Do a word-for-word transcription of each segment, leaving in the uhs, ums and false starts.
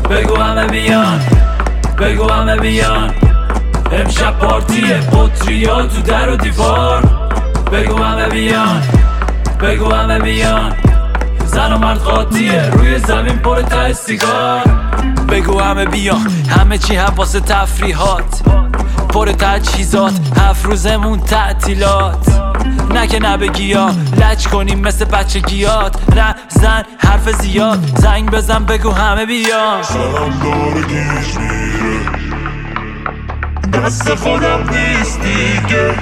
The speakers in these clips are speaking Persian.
بگو همه بیان، بگو همه بیان. امشب پارتیه، بطریا تو در و دیوار. بگو همه بیان، بگو همه بیان. زن و مرد قاطیه، روی زمین پر ته سیگار. بگو همه بیان، همه چی هم واسه تفریحات، پر تجهیزات، هفت روزمون تعطیلات. نه که نبگی یا لج کنیم مثل بچگیات. نه زن حرف زیاد، زنگ بزن بگو همه بیان. سرم داره گیج میره، دست خودم نیست دیگه.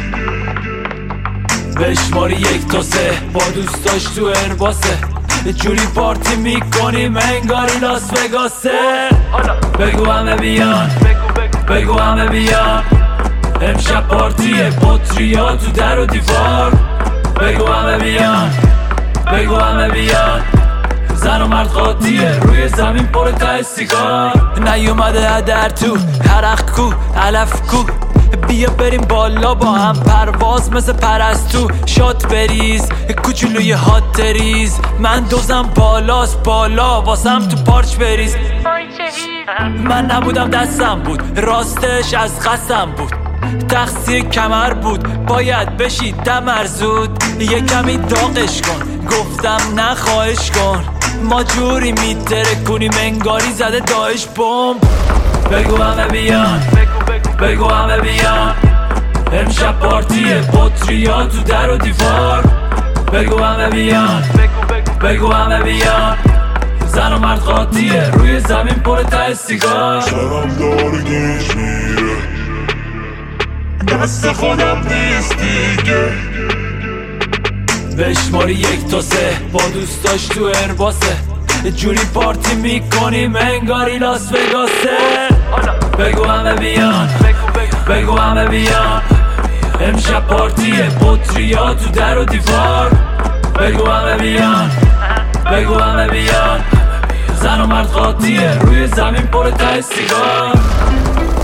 بشماری یک تا سه، با دوستاش تو ارباسه، جوری پارتی میکنیم انگاری لاس وگاسه. بگو همه بیان، بگو همه بیان. امشب پارتیه، بطریا تو در و دیوار. بگو همه بیان، بگو همه بیان. زن و مرد قاطیه، روی زمین پر ته سیگار. نیومده در تو حرق کو علف کو، بیا بریم بالا با هم پرواز مثل پرستو. شات بریز کوچولوی هاتریز، من دوزم بالاست بالا واسم تو پارچ بریز. من نبودم دستم بود، راستش از قسم بود، تقصیر کمر بود، باید بشید دمر زود. یه کمی داغش کن، گفتم نه خواهش کن، ما جوری میتره کنیم انگاری زده داعش بمب. بگو همه بیان، بگو همه بیان. امشب پارتیه، بطریا تو در و دیوار. بگو همه بیان، بگو همه بیان. زن و مرد قاطیه، روی زمین پر ته سیگار. سرم داره گیج میره، دست خودم نیست دیگه. بشماری یک تا سه، با دوستاش تو ارباسه، جوری پارتی میکنیم انگاری لاس وگاسه. بگو همه بیان، بگو همه بیان. امشب پارتیه، بطریا تو در و دیوار. بگو همه بیان، بگو همه بیان. زن و مرد قاطیه، روی زمین پر ته سیگار.